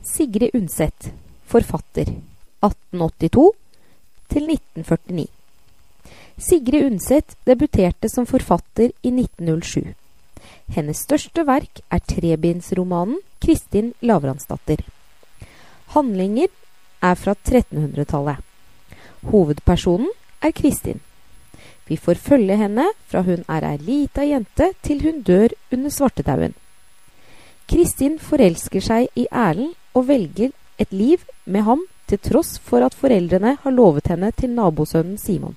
Sigrid Undset, forfatter, 1882 til 1949. Sigrid Undset debuterte som forfatter i 1907. Hennes største verk trebindsromanen Kristin Lavransdatter. Handlinger fra 1300-tallet. Hovedpersonen Kristin. Vi får følge henne fra hun ei lita jente til hun dør under svartedauden. Kristin forelsker seg i Erlend og velger et liv med ham til tross for at foreldrene har lovet henne til nabosønnen Simon.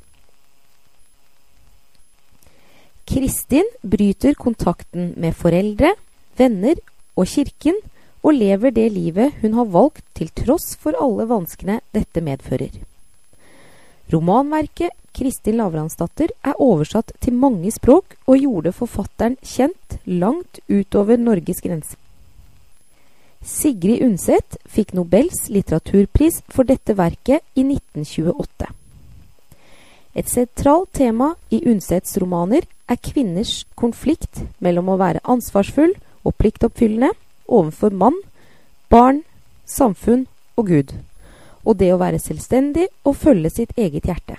Kristin bryter kontakten med foreldre, venner og kirken og lever det livet hun har valgt til tross for alle vanskene dette medfører. Romanverket Kristin Lavransdatter oversatt til mange språk og gjorde forfatteren kjent langt utover Norges grenser. Sigrid Undset fikk Nobels litteraturpris for dette verket i 1928. Et sentralt tema i Undsets romaner kvinners konflikt mellom å være ansvarsfull og pliktoppfyllende overfor mann, barn, samfunn og Gud, og det å være selvstendig og følge sitt eget hjerte.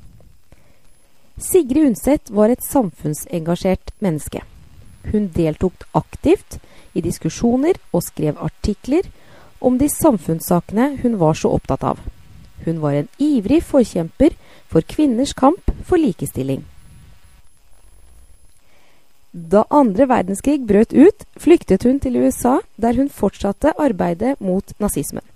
Sigrid Undset var et samfunnsengasjert menneske. Hun deltok aktivt i diskusjoner og skrev artikler om de samfunnssakene hun var så opptatt av. Hun var en ivrig forkjemper for kvinners kamp for likestilling. Da andre verdenskrig brøt ut, flyktet hun til USA, der hun fortsatte arbeidet mot nazismen.